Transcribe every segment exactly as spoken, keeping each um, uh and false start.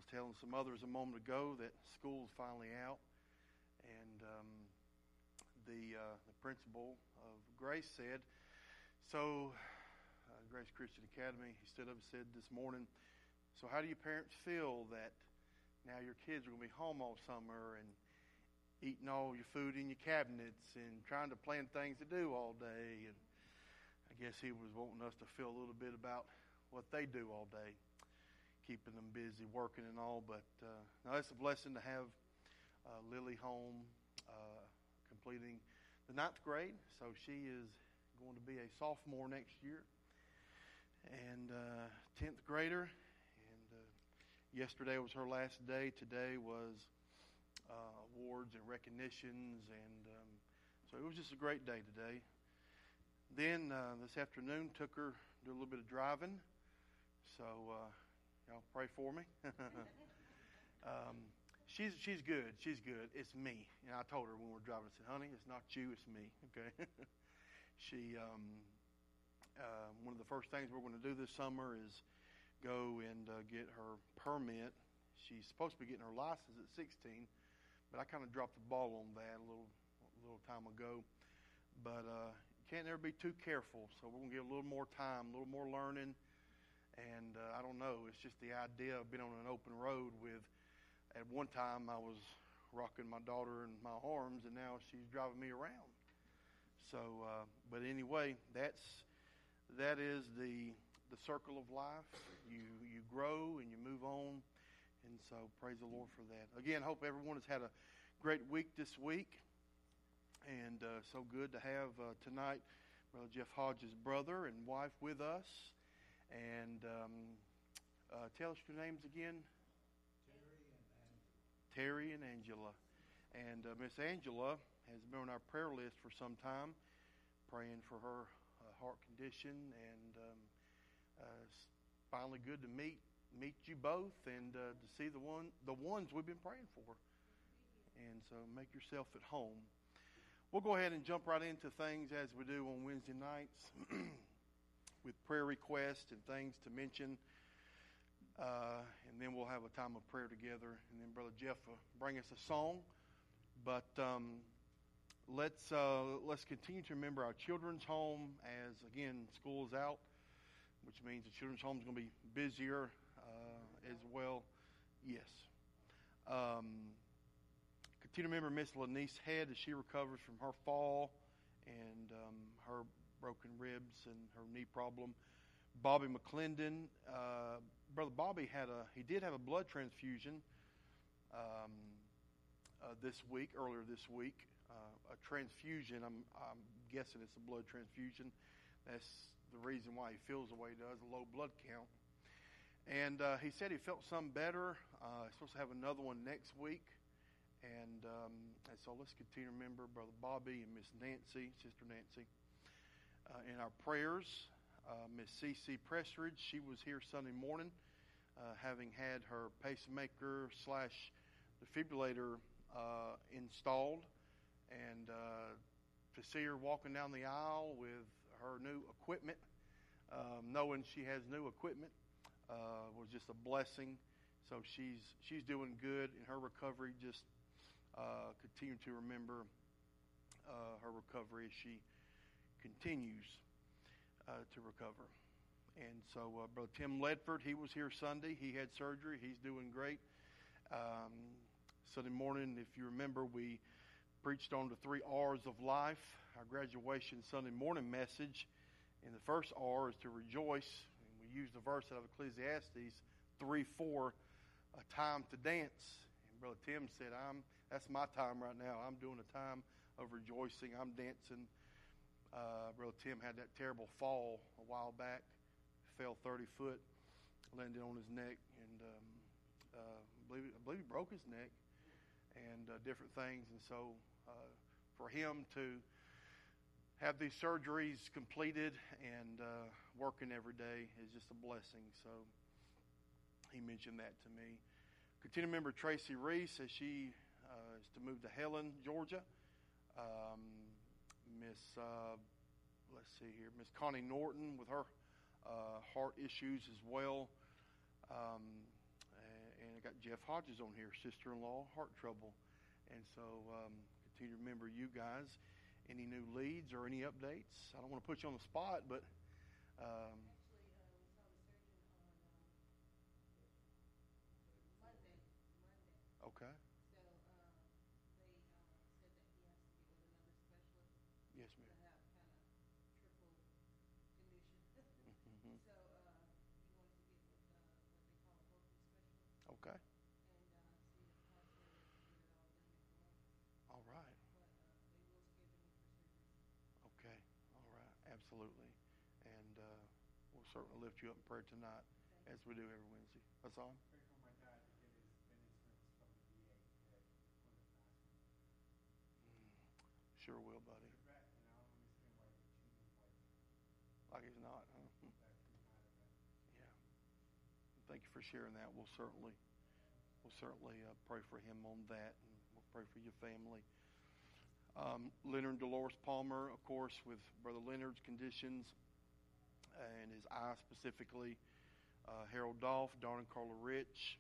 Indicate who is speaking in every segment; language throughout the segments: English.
Speaker 1: was telling some others a moment ago that school's finally out, and um, the uh, the principal of Grace said, so uh, Grace Christian Academy, he stood up and said this morning, so how do you parents feel that now your kids are going to be home all summer and eating all your food in your cabinets and trying to plan things to do all day? And I guess he was wanting us to feel a little bit about what they do all day, keeping them busy working and all. But uh, now it's a blessing to have uh, Lily home, uh, completing the ninth grade. So she is going to be a sophomore next year, and uh, tenth grader. And uh, yesterday was her last day. Today was uh, awards and recognitions, and um, so it was just a great day today. Then uh, this afternoon took her to do a little bit of driving. So uh, y'all pray for me. um, she's she's good. She's good. It's me. And I told her when we were driving, I said, honey, it's not you, it's me. Okay. she um, uh, one of the first things we're going to do this summer is go and uh, get her permit. She's supposed to be getting her license at sixteen, but I kind of dropped the ball on that a little a little time ago. But uh, you can't ever be too careful. So we're going to get a little more time, a little more learning. And uh, I don't know, it's just the idea of being on an open road with, at one time I was rocking my daughter in my arms, and now she's driving me around. So, uh, but anyway, that's, that is the the circle of life. You, you grow and you move on, and so praise the Lord for that. Again, hope everyone has had a great week this week, and uh, so good to have uh, tonight Brother Jeff Hodges' brother and wife with us. And um, uh, tell us your names again.
Speaker 2: Terry and Angela.
Speaker 1: Terry and Angela. And uh, Miss Angela has been on our prayer list for some time, praying for her uh, heart condition. And um, uh, it's finally good to meet meet you both and uh, to see the one the ones we've been praying for. And so make yourself at home. We'll go ahead and jump right into things as we do on Wednesday nights. With prayer requests and things to mention. Uh, and then we'll have a time of prayer together. And then Brother Jeff will bring us a song. But um, let's uh, let's continue to remember our children's home as, again, school is out, which means the children's home is going to be busier uh, as well. Yes. Um, continue to remember Miss Lanice Head as she recovers from her fall and um, her broken ribs and her knee problem. Bobby McClendon, uh, Brother Bobby had a he did have a blood transfusion um, uh, this week, earlier this week. Uh, a transfusion. I'm I'm guessing it's a blood transfusion. That's the reason why he feels the way he does, a low blood count. And uh, he said he felt some better. Uh, he's supposed to have another one next week. And, um, and so let's continue to remember Brother Bobby and Miss Nancy, Sister Nancy. Uh, in our prayers, uh, Miss C C Prestridge, she was here Sunday morning, uh, having had her pacemaker slash defibrillator uh, installed, and uh, to see her walking down the aisle with her new equipment, um, knowing she has new equipment, uh, was just a blessing. So she's she's doing good in her recovery. Just uh, continue to remember uh, her recovery as she continues uh, to recover. And so uh, Brother Tim Ledford, he was here Sunday. He had surgery. He's doing great. Um, Sunday morning, if you remember, we preached on the three R's of life. Our graduation Sunday morning message. And the first R is to rejoice. And we used the verse out of Ecclesiastes three four, a time to dance. And Brother Tim said, "I'm that's my time right now. I'm doing a time of rejoicing. I'm dancing." Uh, Brother Tim had that terrible fall a while back. Fell thirty foot, landed on his neck, and um, uh, I, believe, I believe he broke his neck and uh, different things. And so uh, for him to have these surgeries completed and uh, working every day is just a blessing. So he mentioned that to me. Continue to remember Tracy Reese as she uh, is to move to Helen, Georgia. Um, Miss, uh, let's see here, Miss Connie Norton with her uh, heart issues as well. Um, and got Jeff Hodges on here, sister-in-law, heart trouble. And so um, continue to remember you guys. Any new leads or any updates? I don't want to put you on the spot, but um, okay. Yes, ma'am. Mhm. Okay. All right. Okay. All right. Absolutely. And uh, we'll certainly lift you up in prayer tonight, as we do every Wednesday. That's all.
Speaker 2: Pray for my dad to get his fingerprints from the V A today. One of the last ones.
Speaker 1: Sure will, buddy.
Speaker 2: He's a vet, you know. I'm just gonna like treat him like
Speaker 1: Like he's not, huh?
Speaker 2: that. He's not a vet.
Speaker 1: Yeah. Thank you for sharing that. We'll certainly, we'll certainly uh, pray for him on that, and we'll pray for your family. Um, Leonard and Dolores Palmer, of course, with Brother Leonard's conditions and his eye specifically. Uh, Harold Dolph, Darn and Carla Rich,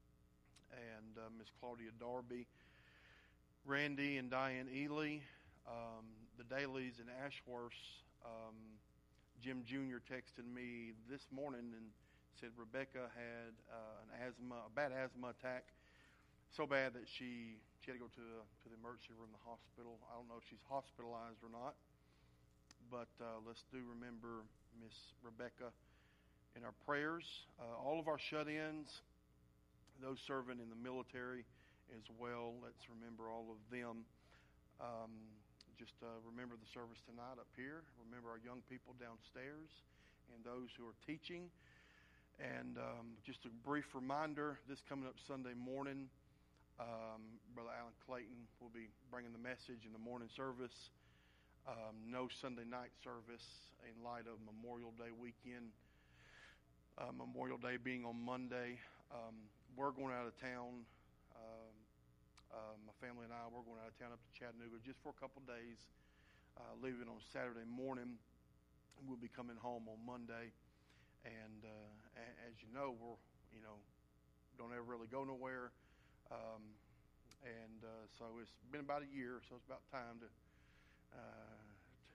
Speaker 1: and uh, Miss Claudia Darby, Randy and Diane Ely, um, the Dailies and Ashworths. Um, Jim Junior texted me this morning and said Rebecca had uh, an asthma, a bad asthma attack, so bad that she she had to go to the, to the emergency room in the hospital. I don't know if she's hospitalized or not, but uh, let's do remember Miss Rebecca in our prayers. Uh, all of our shut-ins, those serving in the military as well, let's remember all of them. Um, just uh, remember the service tonight up here. Remember our young people downstairs and those who are teaching. And um, just a brief reminder, this coming up Sunday morning, um, Brother Alan Clayton will be bringing the message in the morning service. Um, no Sunday night service in light of Memorial Day weekend. Uh, Memorial Day being on Monday. Um, we're going out of town. Um, uh, my family and I, we're going out of town up to Chattanooga just for a couple days, uh, leaving on Saturday morning. We'll be coming home on Monday. And uh, a- as you know, we're, you know, don't ever really go nowhere. Um, and uh, so it's been about a year, so it's about time to, uh, to,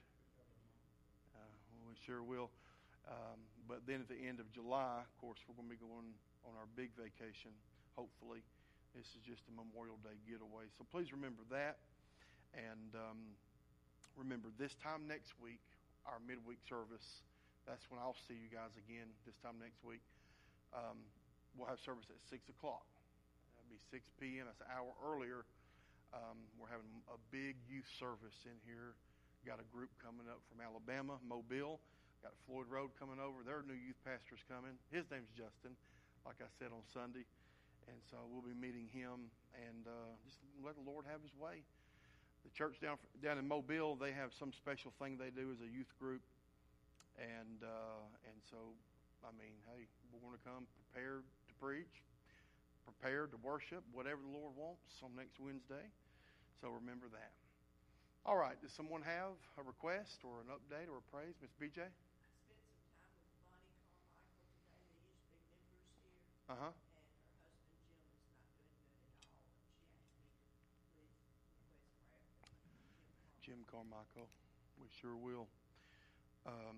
Speaker 1: to uh, well, we sure will. Um, but then at the end of July, of course, we're going to be going on our big vacation, hopefully. This is just a Memorial Day getaway. So please remember that. And um, remember, this time next week, our midweek service, that's when I'll see you guys again this time next week. Um, we'll have service at six o'clock. It'll be six p.m. That's an hour earlier. Um, we're having a big youth service in here. Got a group coming up from Alabama, Mobile. Got Floyd Road coming over. Their new youth pastor's coming. His name's Justin, like I said on Sunday. And so we'll be meeting him and uh, just let the Lord have his way. The church down down in Mobile, they have some special thing they do as a youth group. And uh, and so, I mean, hey, we're going to come prepared to preach, prepared to worship, whatever the Lord wants on next Wednesday. So remember that. All right, does someone have a request or an update or a praise? Miss B J?
Speaker 3: I spent some time with Bonnie Carmichael today. They used to be members here.
Speaker 1: Uh-huh.
Speaker 3: And her husband Jim is not doing good at all. And she asked me to please request prayer for Jim Carmichael.
Speaker 1: Jim Carmichael. We sure will. Um,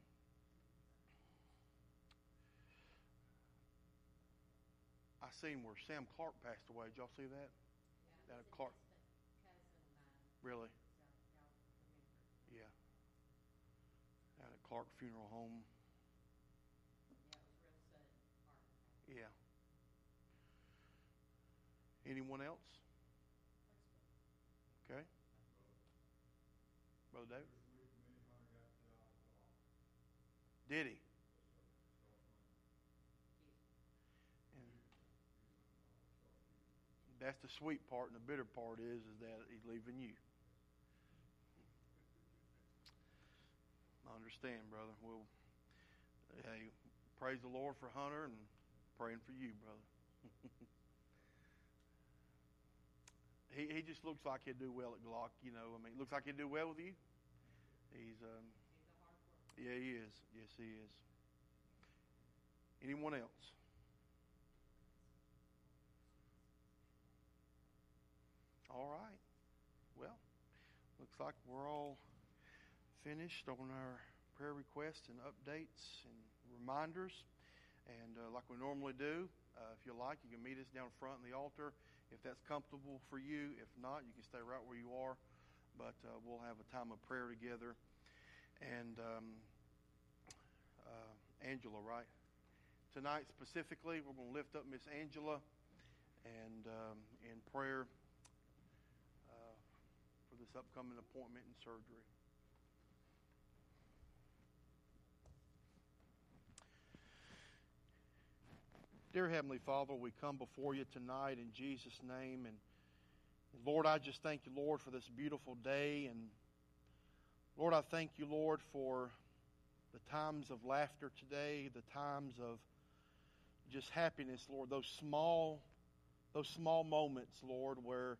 Speaker 1: I seen where Sam Clark passed away. Did y'all see that?
Speaker 4: Yeah,
Speaker 1: That
Speaker 4: he's a
Speaker 1: Clark.
Speaker 4: distant cousin of mine,
Speaker 1: Really?
Speaker 4: so y'all remember.
Speaker 1: Yeah. Down at Clark Funeral Home.
Speaker 4: Yeah, it was real sudden heart attack.
Speaker 1: Yeah. Anyone else? Okay. Brother David? Did he? And that's the sweet part, and the bitter part is is that he's leaving you. I understand, brother. Well, hey, praise the Lord for Hunter and praying for you, brother. he he just looks like he'd do well at Glock, you know. I mean, looks like he'd do well with you. He's um.
Speaker 4: He's a hard worker.
Speaker 1: Yeah, he is. Yes, he is. Anyone else? Looks like we're all finished on our prayer requests and updates and reminders. And uh, like we normally do, uh, if you like, you can meet us down front in the altar if that's comfortable for you. If not, you can stay right where you are. But uh, we'll have a time of prayer together. And um, uh, Angela, right? Tonight specifically, we're going to lift up Miss Angela and um, in prayer uh, for this upcoming appointment and surgery. Dear Heavenly Father, we come before you tonight in Jesus' name. And, and Lord, I just thank you, Lord, for this beautiful day. And Lord, I thank you, Lord, for the times of laughter today, the times of just happiness, Lord, those small, those small moments, Lord, where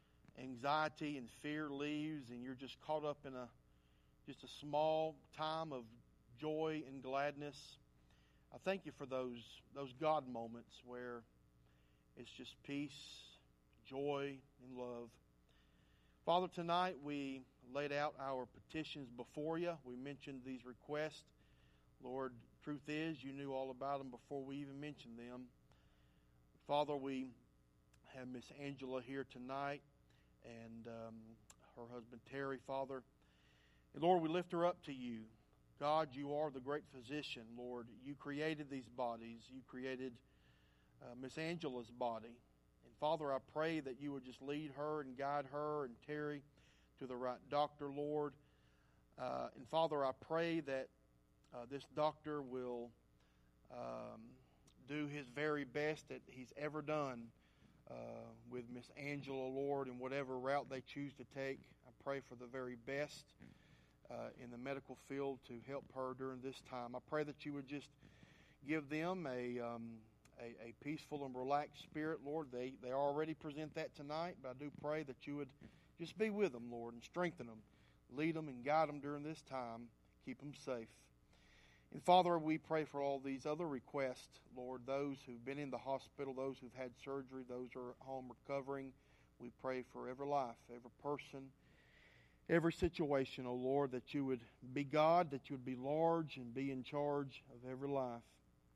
Speaker 1: anxiety and fear leaves and you're just caught up in a just a small time of joy and gladness. I thank you for those those God moments where it's just peace, joy, and love. Father, tonight we laid out our petitions before you. We mentioned these requests. Lord, truth is, you knew all about them before we even mentioned them. Father, we have Miss Angela here tonight and um, her husband Terry, Father. And Lord, we lift her up to you. God, you are the great physician, Lord. You created these bodies. You created uh, Miss Angela's body. And Father, I pray that you would just lead her and guide her and Terry to the right doctor, Lord. Uh, and Father, I pray that uh, this doctor will um, do his very best that he's ever done uh, with Miss Angela, Lord, and whatever route they choose to take. I pray for the very best Uh, in the medical field to help her during this time. I pray that you would just give them a, um, a a peaceful and relaxed spirit, Lord. They they already present that tonight, but I do pray that you would just be with them, Lord, and strengthen them, lead them and guide them during this time, keep them safe. And Father, we pray for all these other requests, Lord, those who've been in the hospital, those who've had surgery, those who are at home recovering. We pray for every life, every person, every situation, oh Lord, that you would be God, that you would be large and be in charge of every life.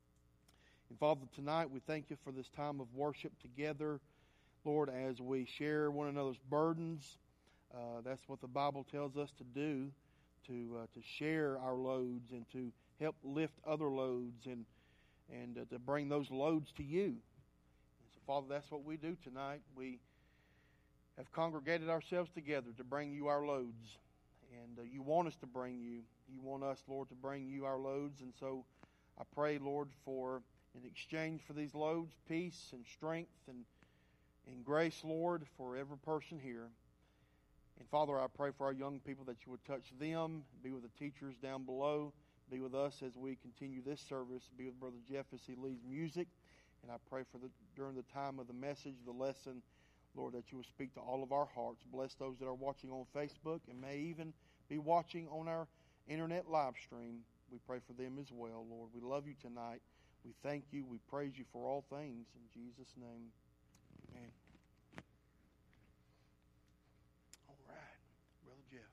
Speaker 1: And Father, tonight we thank you for this time of worship together, Lord, as we share one another's burdens. Uh, that's what the Bible tells us to do, to uh, to share our loads and to help lift other loads and and uh, to bring those loads to you. And so, Father, that's what we do tonight. We have congregated ourselves together to bring you our loads. And uh, you want us to bring you. You want us, Lord, to bring you our loads. And so I pray, Lord, for in exchange for these loads, peace and strength and, and grace, Lord, for every person here. And Father, I pray for our young people that you would touch them, be with the teachers down below, be with us as we continue this service, be with Brother Jeff as he leads music. And I pray for the during the time of the message, the lesson, Lord, that you will speak to all of our hearts. Bless those that are watching on Facebook and may even be watching on our internet live stream. We pray for them as well, Lord. We love you tonight. We thank you. We praise you for all things. In Jesus' name, amen. All right. Brother Jeff.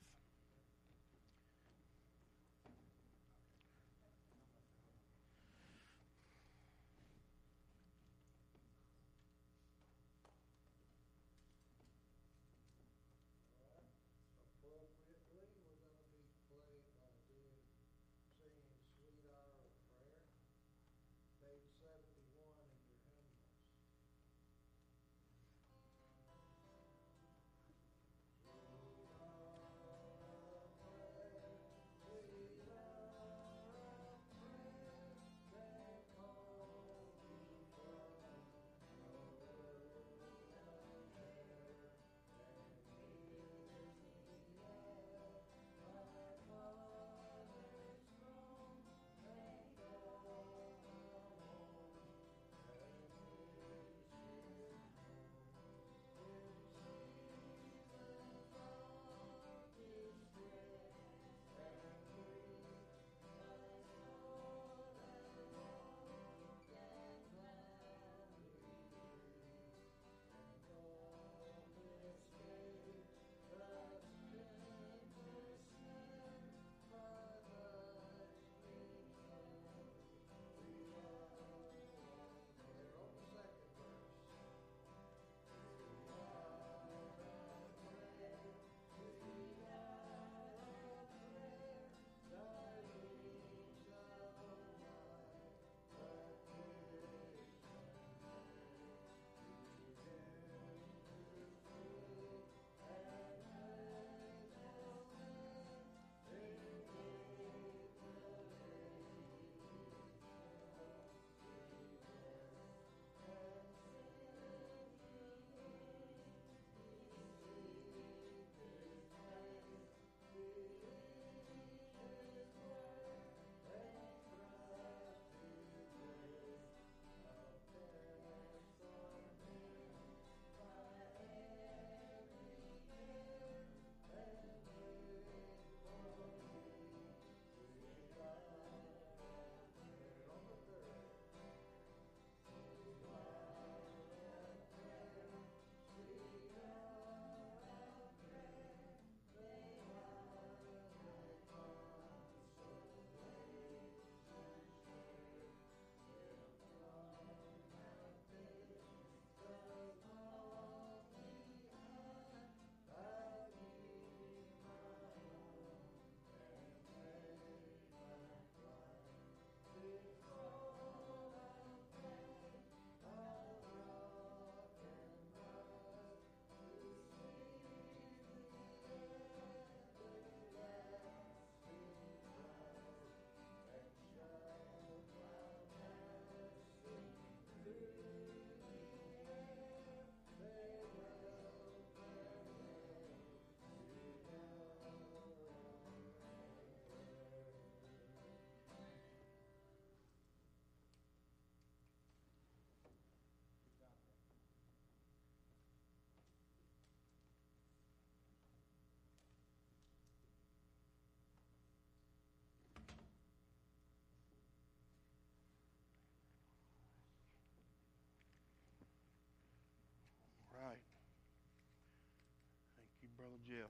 Speaker 1: Brother Jeff.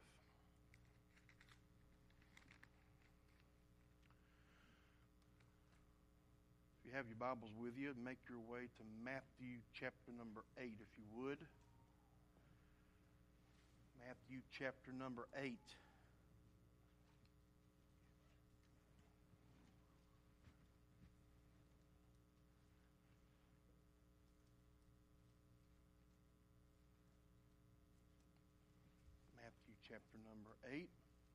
Speaker 1: If you have your Bibles with you, make your way to Matthew chapter number eight, if you would. Matthew chapter number eight. Matthew chapter number eight.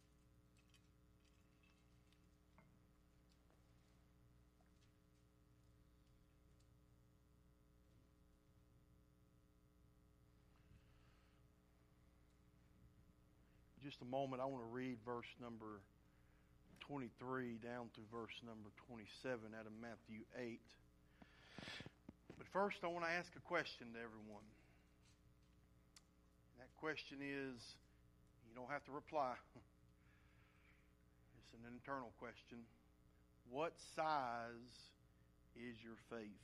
Speaker 1: Just a moment, I want to read verse number twenty-three down to verse number twenty-seven out of Matthew eight. But first, I want to ask a question to everyone. And that question is, you don't have to reply. It's an internal question. What size is your faith?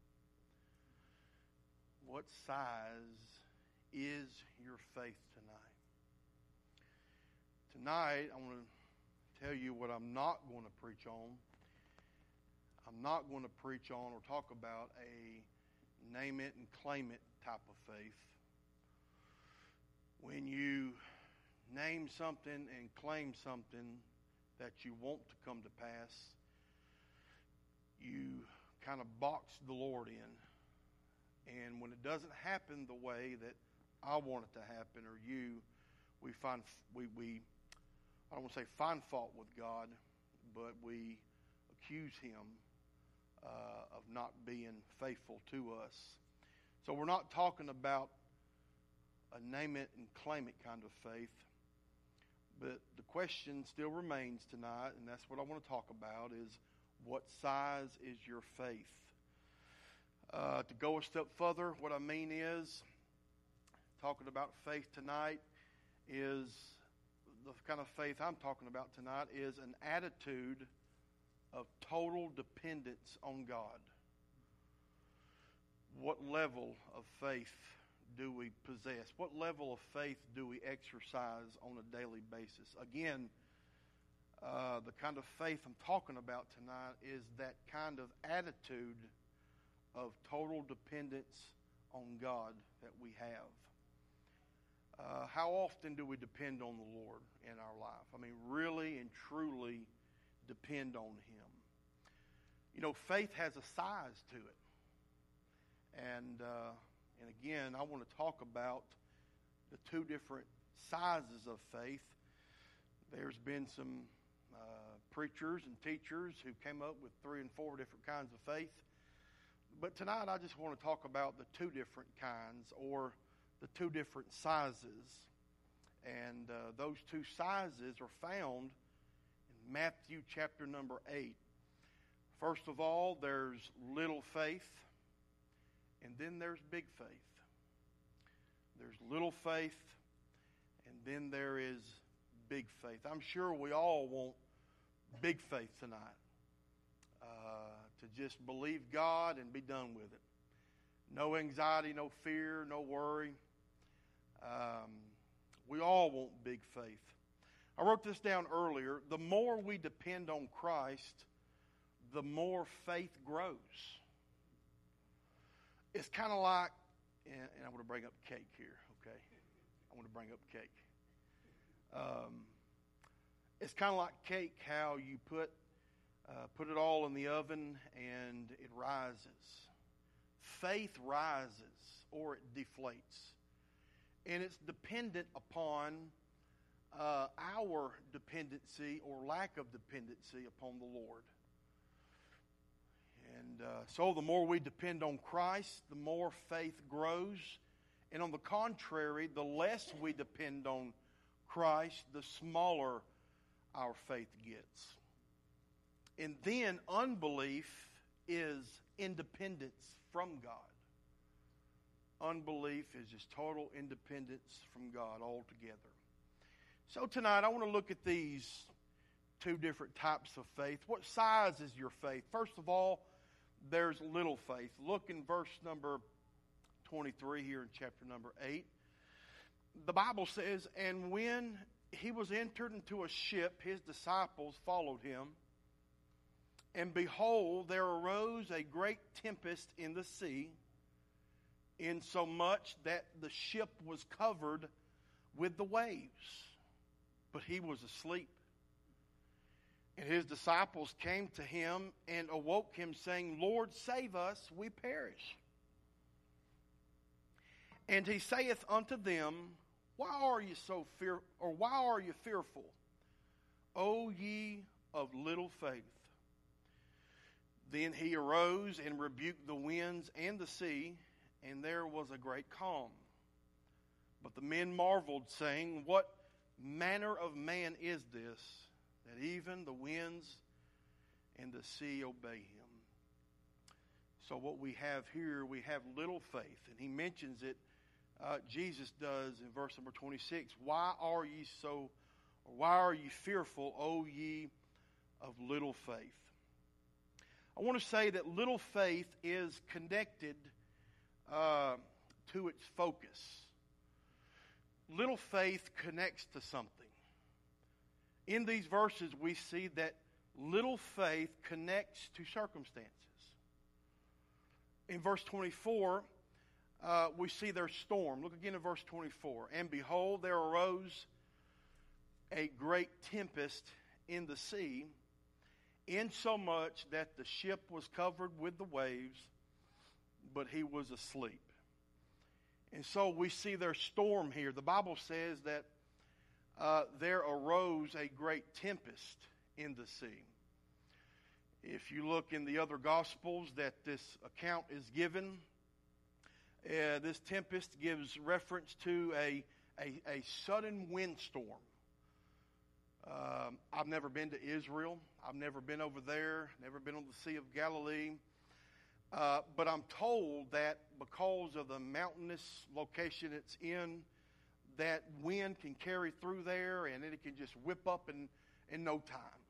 Speaker 1: What size is your faith tonight? Tonight, I want to tell you what I'm not going to preach on. I'm not going to preach on or talk about a name it and claim it type of faith. When you name something and claim something that you want to come to pass, you kind of box the Lord in. And when it doesn't happen the way that I want it to happen, or you, we find we we I don't want to say find fault with God, but we accuse Him uh, of not being faithful to us. So we're not talking about a name it and claim it kind of faith, but the question still remains tonight, and that's what I want to talk about, is what size is your faith? Uh, to go a step further, what I mean is, talking about faith tonight is, the kind of faith I'm talking about tonight is an attitude of total dependence on God. What level of faith do we possess? What level of faith do we exercise on a daily basis? Again, uh, the kind of faith I'm talking about tonight is that kind of attitude of total dependence on God that we have. Uh, how often do we depend on the Lord in our life? I mean, really and truly depend on Him. You know, faith has a size to it. And, uh, and again, I want to talk about the two different sizes of faith. There's been some uh, preachers and teachers who came up with three and four different kinds of faith. But tonight I just want to talk about the two different kinds, or the two different sizes. And uh, those two sizes are found in Matthew chapter number eight. First of all, there's little faith, and then there's big faith. There's little faith, and then there is big faith. I'm sure we all want big faith tonight. Uh, to just believe God and be done with it. No anxiety, no fear, no worry. Um, we all want big faith. I wrote this down earlier. The more we depend on Christ, the more faith grows. It's kind of like, and, and I want to bring up cake here, okay? I want to bring up cake. Um, it's kind of like cake, how you put uh, put it all in the oven and it rises. Faith rises or it deflates. And it's dependent upon uh, our dependency or lack of dependency upon the Lord. And uh, so the more we depend on Christ, the more faith grows. And on the contrary, the less we depend on Christ, the smaller our faith gets. And then unbelief is independence from God. Unbelief is just total independence from God altogether. So tonight I want to look at these two different types of faith. What size is your faith? First of all, there's little faith. Look in verse number twenty-three here in chapter number eight. the Bible says, and when he was entered into a ship, his disciples followed him. And behold, there arose a great tempest in the sea, insomuch that the ship was covered with the waves. But he was asleep. And his disciples came to him and awoke him, saying, Lord, save us, we perish. And he saith unto them, Why are you so fear, or why are you fearful, O ye of little faith? Then he arose and rebuked the winds and the sea, and there was a great calm. But the men marveled, saying, What manner of man is this, that even the winds and the sea obey him? So what we have here, we have little faith. And he mentions it, uh, Jesus does in verse number twenty-six. Why are ye so, or why are ye fearful, O ye of little faith? I want to say that little faith is connected uh, to its focus. Little faith connects to something. In these verses, we see that little faith connects to circumstances. In verse twenty-four, uh, we see their storm. Look again at verse twenty-four. And behold, there arose a great tempest in the sea, insomuch that the ship was covered with the waves, but he was asleep. And so we see their storm here. The Bible says that uh, there arose a great tempest in the sea. If you look in the other Gospels that this account is given, uh, this tempest gives reference to a, a, a sudden windstorm. Um, I've never been to Israel. I've never been over there, never been on the Sea of Galilee. Uh, but I'm told that because of the mountainous location it's in, that wind can carry through there and it can just whip up in, in no time.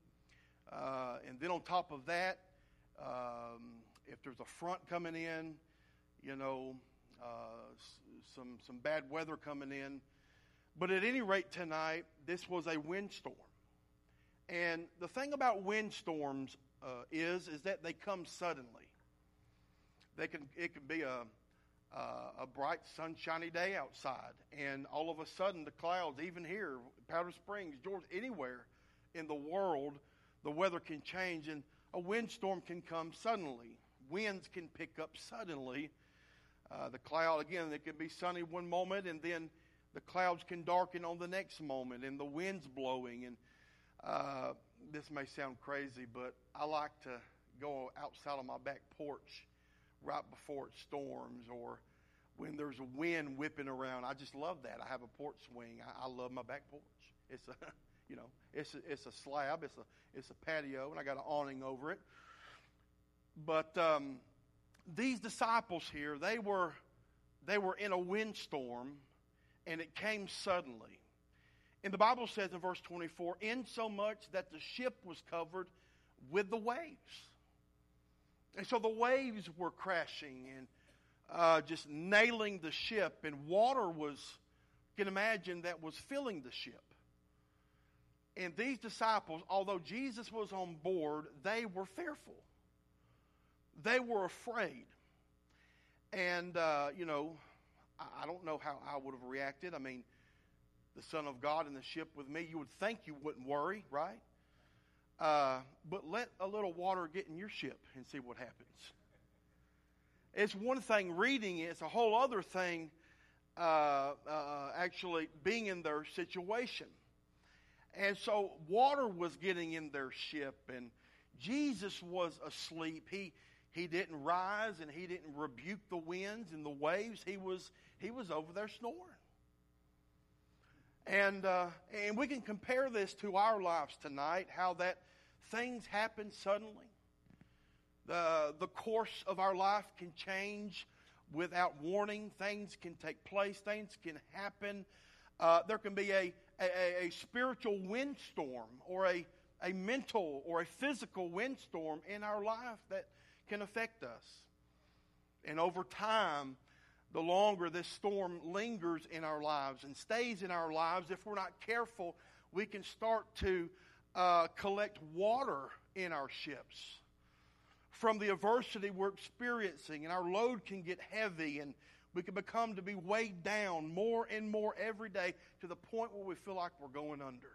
Speaker 1: Uh, and then on top of that, um, if there's a front coming in, you know, uh, some some bad weather coming in. But at any rate tonight, this was a windstorm. And the thing about windstorms uh, is, is that they come suddenly. They can it can be a uh, a bright sunshiny day outside, and all of a sudden the clouds, even here, Powder Springs, Georgia, anywhere in the world, the weather can change, and a windstorm can come suddenly. Winds can pick up suddenly. Uh, the cloud, again, it can be sunny one moment, and then the clouds can darken on the next moment, and the wind's blowing. And uh, this may sound crazy, but I like to go outside on my back porch right before it storms, or when there's a wind whipping around. I just love that. I have a porch swing. I, I love my back porch. It's a, you know, it's a, it's a slab. It's a it's a patio, and I got an awning over it. But um, these disciples here, they were they were in a windstorm, and it came suddenly. And the Bible says in verse twenty-four, insomuch that the ship was covered with the waves. And so the waves were crashing and uh, just nailing the ship, and water was, you can imagine, that was filling the ship. And these disciples, although Jesus was on board, they were fearful. They were afraid. And, uh, you know, I, I don't know how I would have reacted. I mean, the Son of God in the ship with me, you would think you wouldn't worry, right? Uh, but let a little water get in your ship and see what happens. It's one thing reading it. It's a whole other thing uh, uh, actually being in their situation. And so water was getting in their ship, and Jesus was asleep. He he didn't rise, and he didn't rebuke the winds and the waves. He was he was over there snoring. And uh, and we can compare this to our lives tonight, how that things happen suddenly. The, the course of our life can change without warning. Things can take place. Things can happen. Uh, there can be a, a, a spiritual windstorm, or a, a mental or a physical windstorm in our life that can affect us. And over time, the longer this storm lingers in our lives and stays in our lives, if we're not careful, we can start to uh, collect water in our ships from the adversity we're experiencing, and our load can get heavy, and we can become to be weighed down more and more every day to the point where we feel like we're going under.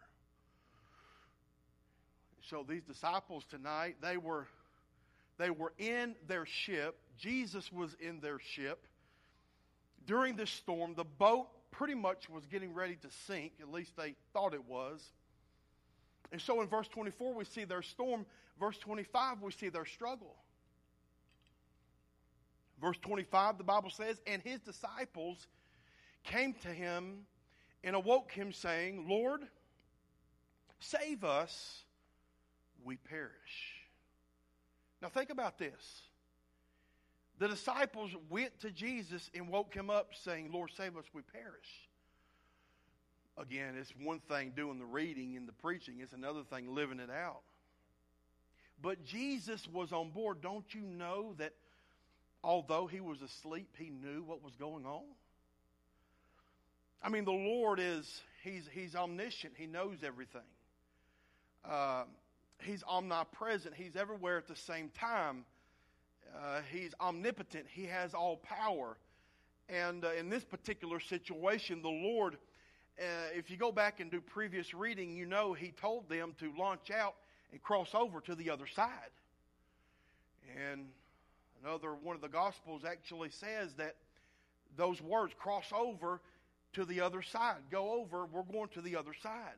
Speaker 1: So these disciples tonight, they were they were in their ship. Jesus was in their ship. During this storm, the boat pretty much was getting ready to sink. At least they thought it was. And so in verse twenty-four, we see their storm. Verse twenty-five, we see their struggle. Verse twenty-five, the Bible says, and his disciples came to him and awoke him, saying, Lord, save us, we perish. Now think about this. The disciples went to Jesus and woke him up, saying, Lord, save us, we perish. Again, it's one thing doing the reading and the preaching. It's another thing living it out. But Jesus was on board. Don't you know that although he was asleep, he knew what was going on? I mean, the Lord is, he's, he's omniscient. He knows everything. Uh, he's omnipresent. He's everywhere at the same time. Uh, he's omnipotent. He has all power. And uh, in this particular situation, the Lord, uh, if you go back and do previous reading, you know he told them to launch out and cross over to the other side. And another one of the Gospels actually says that those words, cross over to the other side. Go over, we're going to the other side.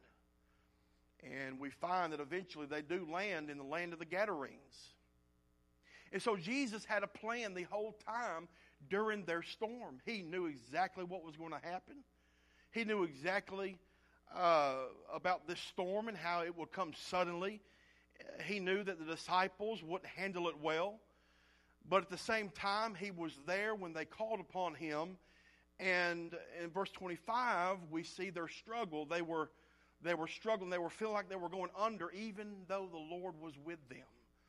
Speaker 1: And we find that eventually they do land in the land of the Gadarenes. And so Jesus had a plan the whole time during their storm. He knew exactly what was going to happen. He knew exactly uh, about this storm and how it would come suddenly. He knew that the disciples wouldn't handle it well. But at the same time, he was there when they called upon him. And in verse twenty-five, we see their struggle. They were, they were struggling. They were feeling like they were going under, even though the Lord was with them.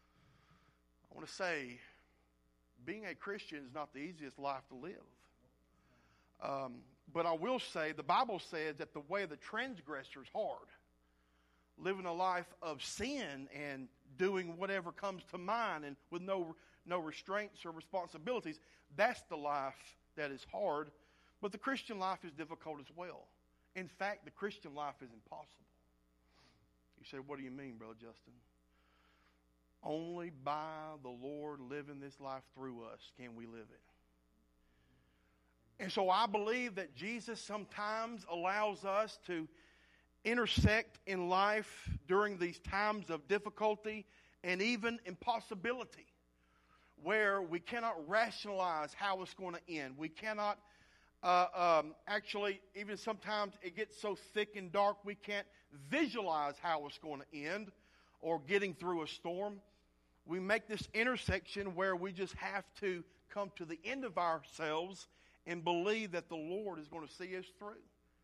Speaker 1: I want to say, being a Christian is not the easiest life to live. Um, but I will say, the Bible says that the way of the transgressor is hard. Living a life of sin and doing whatever comes to mind and with no, no restraints or responsibilities, that's the life that is hard. But the Christian life is difficult as well. In fact, the Christian life is impossible. You say, what do you mean, Brother Justin? Only by the Lord living this life through us can we live it. And so I believe that Jesus sometimes allows us to intersect in life during these times of difficulty and even impossibility, where we cannot rationalize how it's going to end. We cannot uh, um, actually, even sometimes it gets so thick and dark we can't visualize how it's going to end or getting through a storm. We make this intersection where we just have to come to the end of ourselves and believe that the Lord is going to see us through.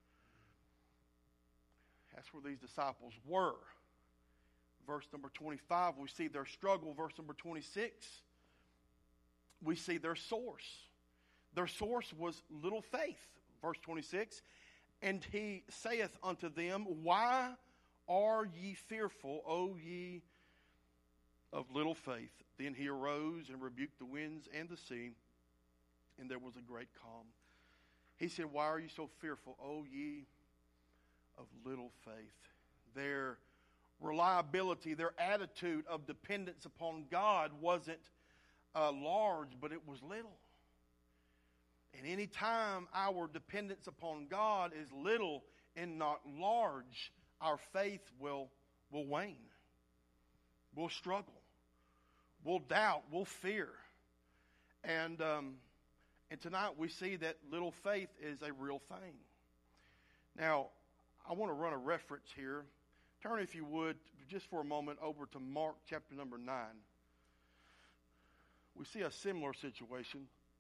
Speaker 1: That's where these disciples were. Verse number twenty-five, we see their struggle. Verse number twenty-six, we see their source. Their source was little faith. Verse twenty-six, and he saith unto them, why are ye fearful, O ye of little faith? Then he arose and rebuked the winds and the sea, and there was a great calm. He said, why are you so fearful, O ye of little faith? Their reliability, their attitude of dependence upon God wasn't uh, large, but it was little. And any time our dependence upon God is little and not large, our faith will, will wane. We'll struggle. We'll doubt. We'll fear. And, um, and tonight we see that little faith is a real thing. Now, I want to run a reference here. Turn, if you would, just for a moment over to Mark chapter number nine. We see a similar situation.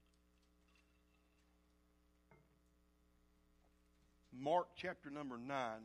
Speaker 1: Mark chapter number nine.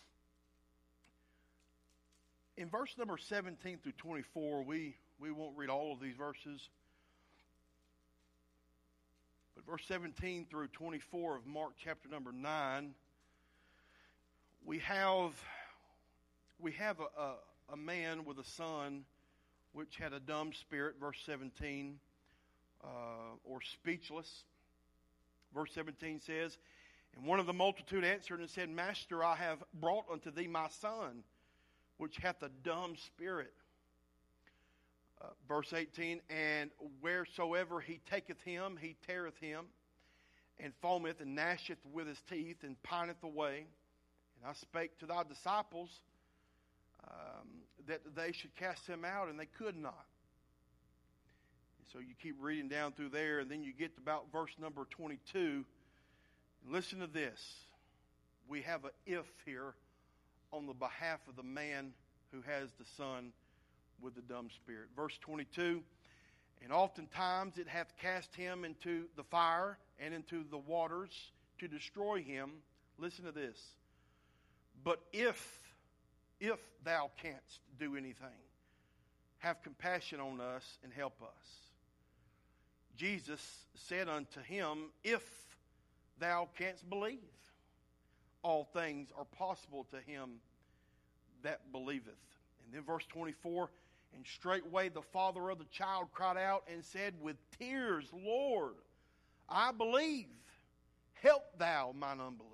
Speaker 1: In verse number seventeen through twenty-four, we, we won't read all of these verses. But verse seventeen through twenty-four of Mark chapter number nine, we have we have a, a, a man with a son which had a dumb spirit, verse seventeen, uh, or speechless. Verse seventeen says, and one of the multitude answered and said, Master, I have brought unto thee my son, which hath a dumb spirit. Uh, verse eighteen, and wheresoever he taketh him, he teareth him, and foameth and gnasheth with his teeth, and pineth away. And I spake to thy disciples um, that they should cast him out, and they could not. And so you keep reading down through there, and then you get to about verse number twenty-two. And listen to this. We have an if here on the behalf of the man who has the son with the dumb spirit. Verse twenty-two, and oftentimes it hath cast him into the fire and into the waters to destroy him. Listen to this. But if, if thou canst do anything, have compassion on us and help us. Jesus said unto him, if thou canst believe, all things are possible to him that believeth. And then verse twenty-four, and straightway the father of the child cried out and said with tears, Lord, I believe, help thou mine unbelief.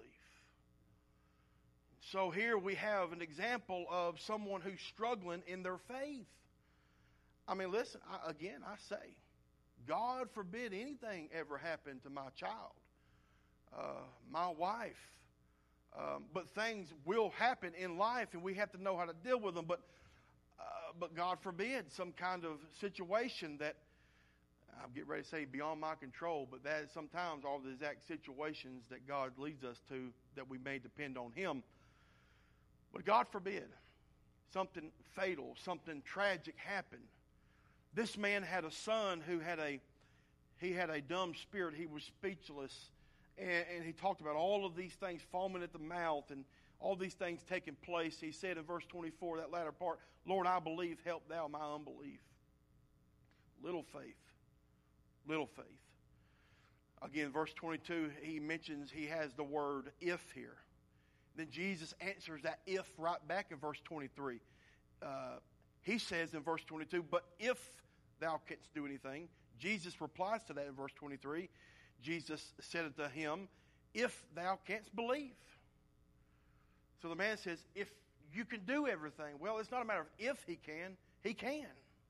Speaker 1: So here we have an example of someone who's struggling in their faith. I mean, listen, I, again, I say, God forbid anything ever happen to my child, uh, my wife. Um, but things will happen in life, and we have to know how to deal with them. But uh, but God forbid some kind of situation that, I'm getting ready to say beyond my control, but that is sometimes all the exact situations that God leads us to that we may depend on Him. But God forbid something fatal, something tragic happened. This man had a son who had a he had a dumb spirit. He was speechless. And, and he talked about all of these things foaming at the mouth and all these things taking place. He said in verse twenty-four, that latter part, Lord, I believe, help thou my unbelief. Little faith. Little faith. Again, verse twenty-two, he mentions he has the word if here. Then Jesus answers that if right back in verse twenty-three. Uh, he says in verse twenty-two, but if thou canst do anything, Jesus replies to that in verse twenty-three. Jesus said unto him, if thou canst believe. So the man says, if you can do everything. Well, it's not a matter of if he can, he can.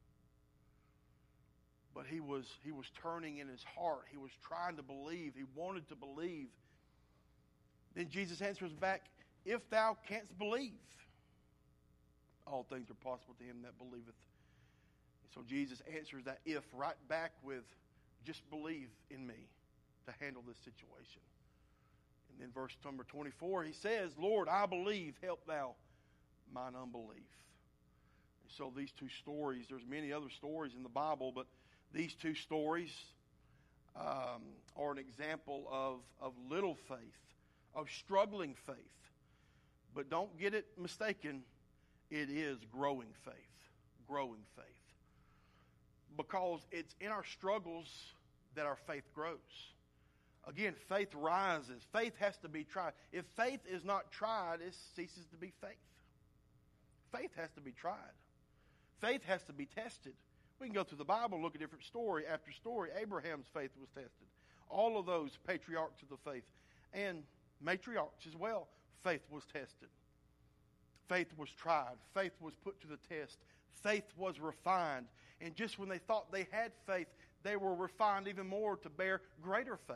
Speaker 1: But he was he was turning in his heart. He was trying to believe. He wanted to believe. Then Jesus answers back, if thou canst believe, all things are possible to him that believeth. So Jesus answers that if right back with, just believe in me to handle this situation. And then verse number twenty-four, he says, Lord, I believe, help thou mine unbelief. And so these two stories, there's many other stories in the Bible, but these two stories um, are an example of, of little faith, of struggling faith. But don't get it mistaken, it is growing faith, growing faith. Because it's in our struggles that our faith grows. Again, faith rises. Faith has to be tried. If faith is not tried, it ceases to be faith. Faith has to be tried. Faith has to be tested. We can go through the Bible, look at different story after story. Abraham's faith was tested. All of those patriarchs of the faith and matriarchs as well, faith was tested. Faith was tried. Faith was put to the test. Faith was refined. And just when they thought they had faith, they were refined even more to bear greater faith.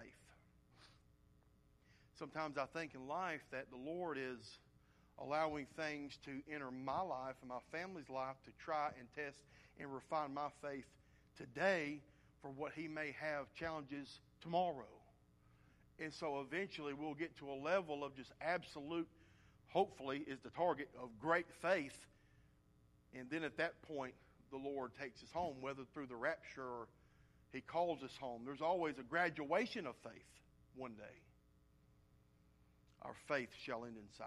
Speaker 1: Sometimes I think in life that the Lord is allowing things to enter my life and my family's life to try and test and refine my faith today for what He may have challenges tomorrow. And so eventually we'll get to a level of just absolute, hopefully is the target, of great faith. And then at that point, the Lord takes us home, whether through the rapture or He calls us home. There's always a graduation of faith one day. Our faith shall end in sight.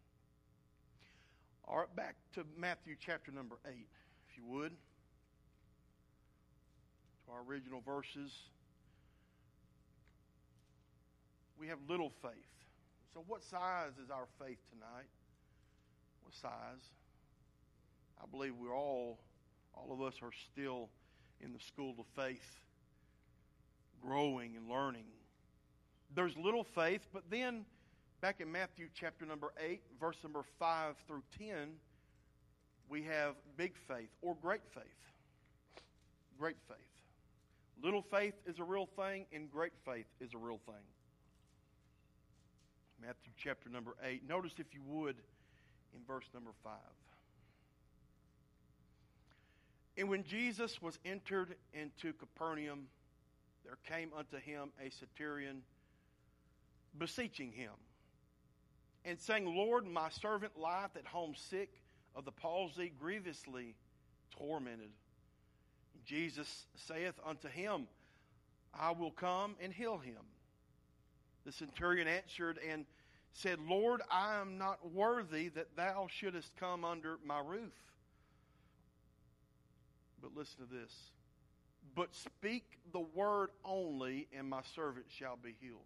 Speaker 1: All right, back to Matthew chapter number eight, if you would. To our original verses. we have little faith. So what size is our faith tonight? What size? I believe we're all, all of us are still in the school of faith, growing and learning. There's little faith, but then back in Matthew chapter number eight, verse number five through ten, we have big faith or great faith. Great faith. Little faith is a real thing, and great faith is a real thing. Matthew chapter number eight. Notice, if you would, in verse number five. And when Jesus was entered into Capernaum, there came unto him a centurion, beseeching him, and saying, Lord, my servant lieth at home sick of the palsy, grievously tormented. And Jesus saith unto him, I will come and heal him. The centurion answered and said, Lord, I am not worthy that thou shouldest come under my roof. But listen to this. But speak the word only, and my servant shall be healed.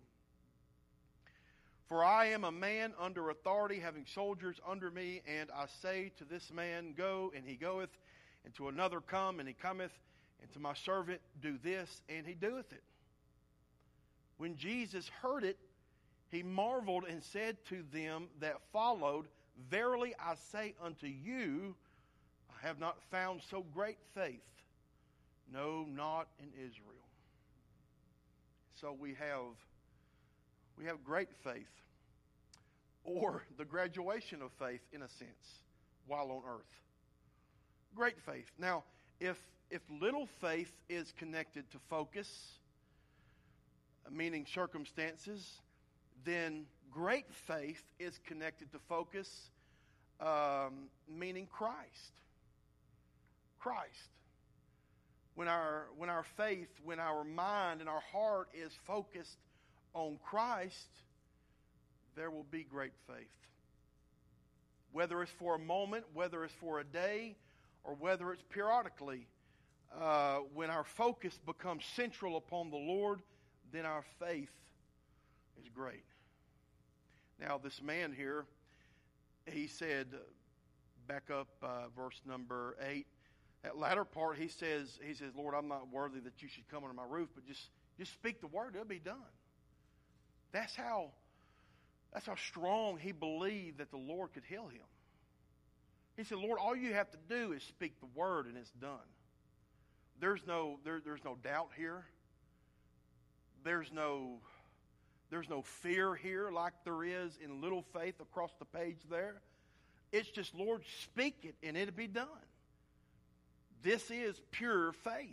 Speaker 1: For I am a man under authority, having soldiers under me, and I say to this man, go, and he goeth, and to another, come, and he cometh, and to my servant, do this, and he doeth it. When Jesus heard it, he marveled and said to them that followed, verily I say unto you, I have not found so great faith, no, not in Israel. So we have we have great faith, or the graduation of faith, in a sense, while on earth. Great faith. Now, if if little faith is connected to focus, meaning circumstances, then great faith is connected to focus, um, meaning Christ. Christ. When our when our faith, when our mind and our heart is focused on Christ, there will be great faith. Whether it's for a moment, whether it's for a day, or whether it's periodically, uh, when our focus becomes central upon the Lord, then our faith is great. Now, this man here, he said, back up uh, verse number eight, that latter part, he says, he says, Lord, I'm not worthy that you should come under my roof, but just, just speak the word, it'll be done. That's how, that's how strong he believed that the Lord could heal him. He said, Lord, all you have to do is speak the word and it's done. There's no, there, there's no doubt here. There's no, there's no fear here like there is in little faith across the page there. It's just, Lord, speak it and it'll be done. This is pure faith.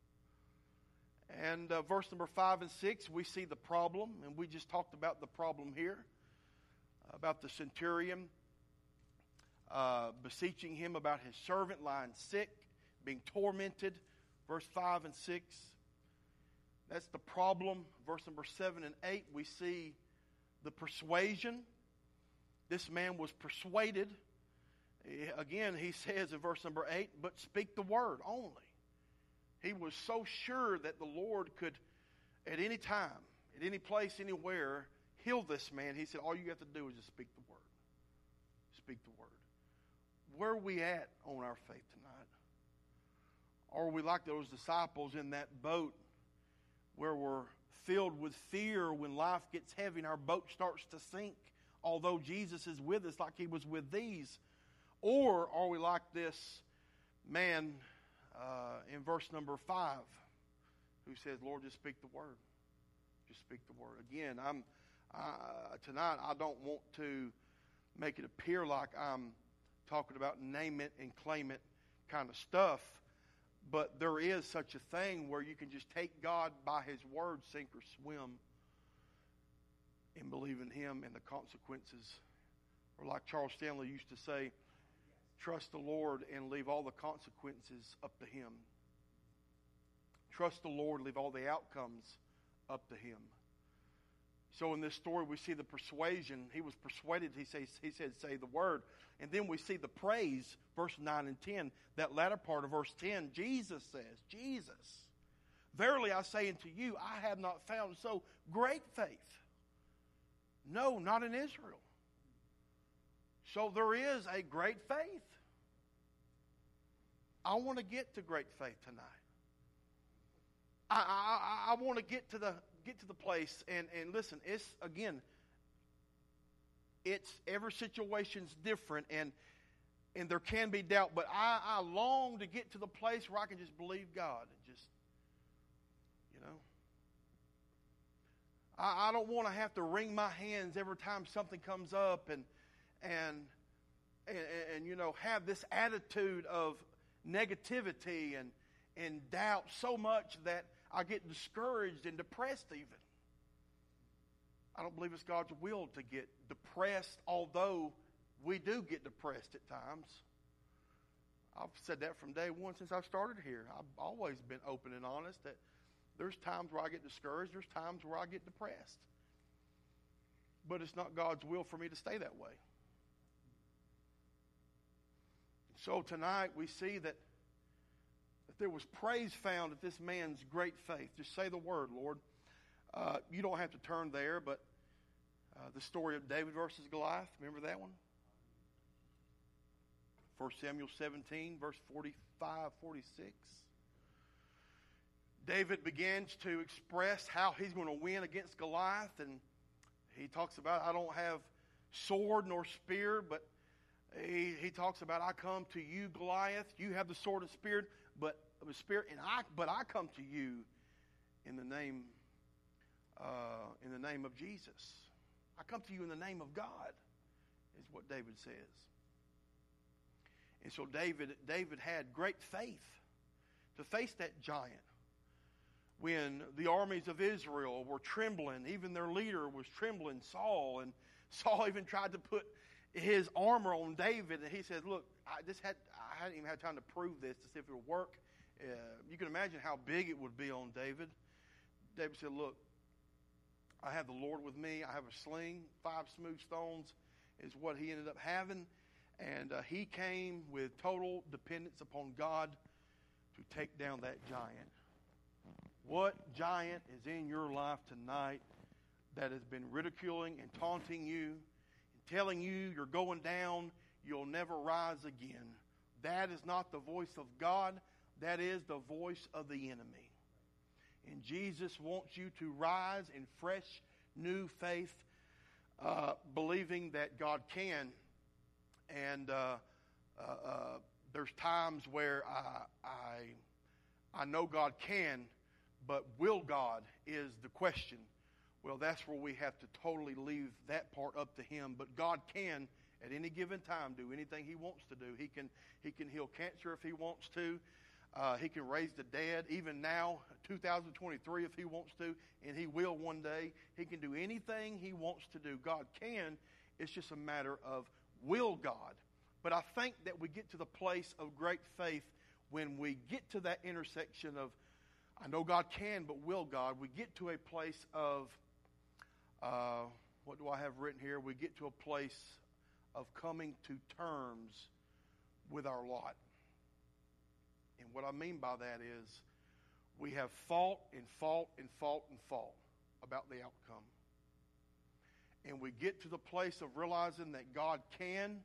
Speaker 1: And uh, verse number five and six, we see the problem, and we just talked about the problem here, about the centurion uh, beseeching him about his servant lying sick, being tormented. Verse five and six, that's the problem. Verse number seven and eight, we see the persuasion. This man was persuaded. Again, he says in verse number eight, but speak the word only. He was so sure that the Lord could, at any time, at any place, anywhere, heal this man. He said, all you have to do is just speak the word. Speak the word. Where are we at on our faith tonight? Or are we like those disciples in that boat where we're filled with fear when life gets heavy and our boat starts to sink, although Jesus is with us like he was with these? Or are we like this man uh, in verse number five who says, Lord, just speak the word. Just speak the word. Again, I'm uh, tonight I don't want to make it appear like I'm talking about name it and claim it kind of stuff, but there is such a thing where you can just take God by his word, sink or swim, and believe in him and the consequences. Or like Charles Stanley used to say, trust the Lord and leave all the consequences up to him. Trust the Lord, leave all the outcomes up to him. So in this story, we see the persuasion. He was persuaded. He says, he said, say the word. And then we see the praise, verse nine and ten. That latter part of verse ten, Jesus says, Jesus, verily I say unto you, I have not found so great faith. No, not in Israel. So there is a great faith. I want to get to great faith tonight. I, I, I want to get to the get to the place and, and listen, it's again, it's every situation's different and and there can be doubt, but I, I long to get to the place where I can just believe God and just, you know. I, I don't want to have to wring my hands every time something comes up and and and, and you know have this attitude of negativity and and doubt so much that I get discouraged and depressed even. I don't believe it's God's will to get depressed, although we do get depressed at times. I've said that from day one since I started here. I've always been open and honest that there's times where I get discouraged, there's times where I get depressed. But it's not God's will for me to stay that way. So tonight we see that, that there was praise found at this man's great faith. Just say the word, Lord. Uh, you don't have to turn there, but uh, the story of David versus Goliath, remember that one? First Samuel seventeen, verse forty-five, forty-six. David begins to express how he's going to win against Goliath, and he talks about, I don't have sword nor spear, but he, he talks about, I come to you, Goliath. You have the sword and spear, but of a spirit, and I, but I come to you in the name, uh, in the name of Jesus. I come to you in the name of God, is what David says. And so David, David had great faith to face that giant. When the armies of Israel were trembling, even their leader was trembling, Saul, and Saul even tried to put his armor on David, and he said, look, I just had I hadn't even had time to prove this to see if it would work. Uh, you can imagine how big it would be on David. David said, look, I have the Lord with me. I have a sling. Five smooth stones is what he ended up having. And uh, he came with total dependence upon God to take down that giant. What giant is in your life tonight that has been ridiculing and taunting you and telling you you're going down, you'll never rise again? That is not the voice of God. That is the voice of the enemy. And Jesus wants you to rise in fresh, new faith, uh, believing that God can. And uh, uh, uh, there's times where I, I, I know God can, but will God is the question. Well, that's where we have to totally leave that part up to Him. But God can, at any given time, do anything He wants to do. He can, he can heal cancer if He wants to. Uh, he can raise the dead, even now, two thousand twenty-three, if He wants to, and He will one day. He can do anything He wants to do. God can. It's just a matter of will God. But I think that we get to the place of great faith when we get to that intersection of, I know God can, but will God? We get to a place of, uh, what do I have written here? We get to a place of coming to terms with our lot. And what I mean by that is we have fought and fought and fought and fought about the outcome. And we get to the place of realizing that God can.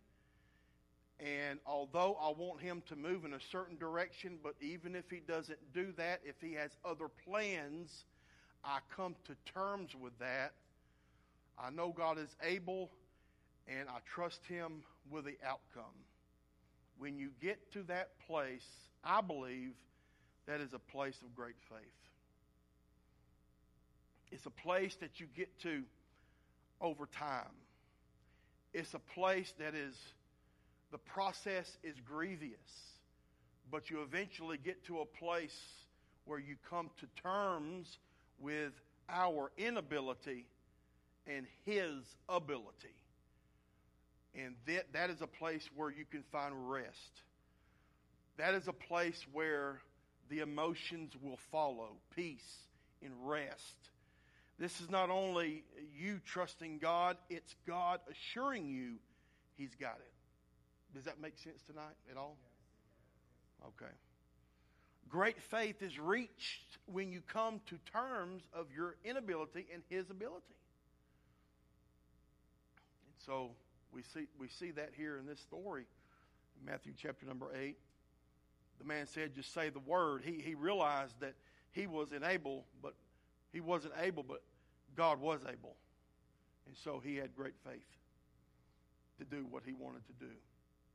Speaker 1: And although I want Him to move in a certain direction, but even if He doesn't do that, if He has other plans, I come to terms with that. I know God is able, and I trust Him with the outcome. When you get to that place, I believe that is a place of great faith. It's a place that you get to over time. It's a place that is, the process is grievous, but you eventually get to a place where you come to terms with our inability and His ability. And that, that is a place where you can find rest. That is a place where the emotions will follow, peace and rest. This is not only you trusting God, it's God assuring you He's got it. Does that make sense tonight at all? Okay. Great faith is reached when you come to terms of your inability and His ability. so we see we see that here in this story, Matthew chapter number eight. The man said, "Just say the word." He he realized that he was unable, but he wasn't able, but God was able, and so he had great faith to do what he wanted to do.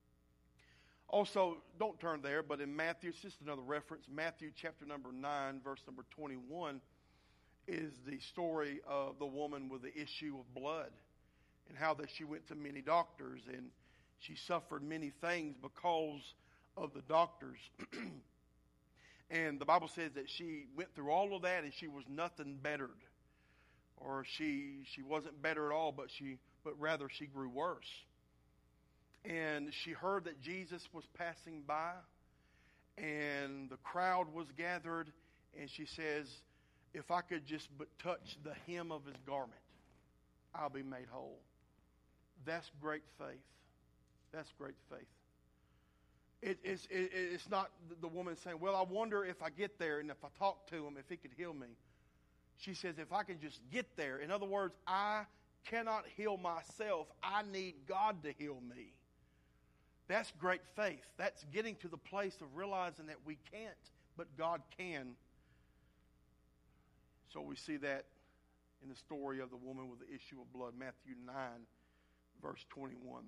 Speaker 1: Also, don't turn there, but in Matthew, it's just another reference. Matthew chapter number nine, verse number twenty-one, is the story of the woman with the issue of blood, and how that she went to many doctors and she suffered many things because of the doctors. And the Bible says that she went through all of that and she was nothing bettered, or she she wasn't better at all, but she but rather she grew worse. And she heard that Jesus was passing by, and the crowd was gathered, and she says, "If I could just but touch the hem of his garment, I'll be made whole." That's great faith. That's great faith. It, it's, it, it's not the woman saying, "Well, I wonder if I get there and if I talk to him, if he could heal me." She says, "If I can just get there." In other words, I cannot heal myself. I need God to heal me. That's great faith. That's getting to the place of realizing that we can't, but God can. So we see that in the story of the woman with the issue of blood, Matthew nine, verse twenty-one.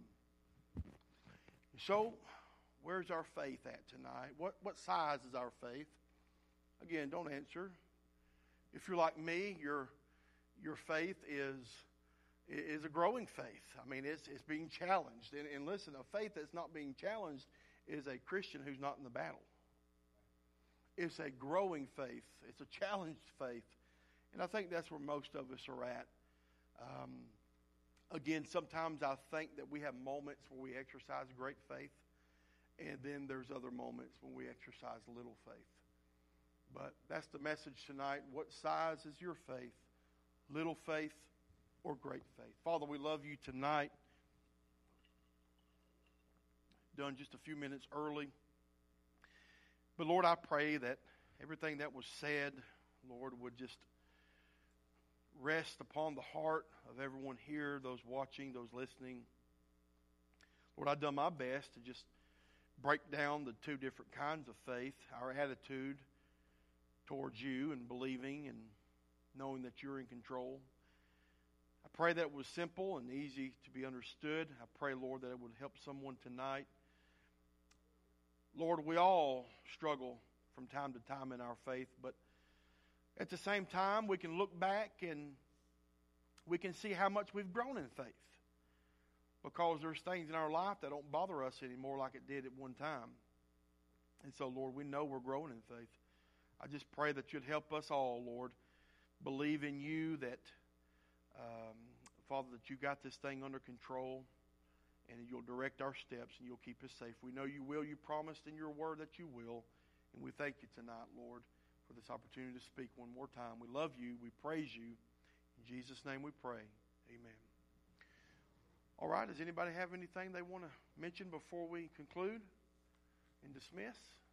Speaker 1: So, where's our faith at tonight? What what size is our faith? Again, don't answer. If you're like me, your your faith is is a growing faith. I mean, it's it's being challenged. And, and listen, a faith that's not being challenged is a Christian who's not in the battle. It's a growing faith. It's a challenged faith. And I think that's where most of us are at. Um, again, sometimes I think that we have moments where we exercise great faith, and then there's other moments when we exercise little faith. But that's the message tonight. What size is your faith? Little faith or great faith? Father, we love you tonight. Done just a few minutes early. But Lord, I pray that everything that was said, Lord, would just rest upon the heart of everyone here, those watching, those listening. Lord, I've done my best to just break down the two different kinds of faith, our attitude towards you and believing and knowing that you're in control. I pray that it was simple and easy to be understood. I pray, Lord, that it would help someone tonight. Lord, we all struggle from time to time in our faith, but at the same time, we can look back and we can see how much we've grown in faith, because there's things in our life that don't bother us anymore like it did at one time. And so, Lord, we know we're growing in faith. I just pray that you'd help us all, Lord, believe in you, that, um, Father, that you got this thing under control, and you'll direct our steps and you'll keep us safe. We know you will. You promised in your word that you will. And we thank you tonight, Lord, for this opportunity to speak one more time. We love you. We praise you. In Jesus' name we pray. Amen. All right. Does anybody have anything they want to mention before we conclude and dismiss?